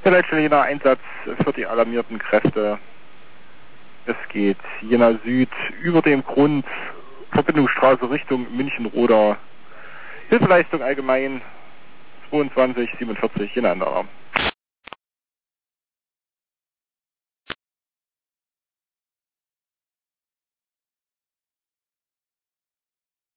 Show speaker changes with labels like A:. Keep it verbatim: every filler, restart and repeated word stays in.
A: Der Leitstelle Jena Einsatz für die alarmierten Kräfte. Es geht Jena Süd über dem Grund, Verbindungsstraße Richtung München-Roda. Hilfeleistung allgemein zweiundzwanzig siebenundvierzig Jena Alarm.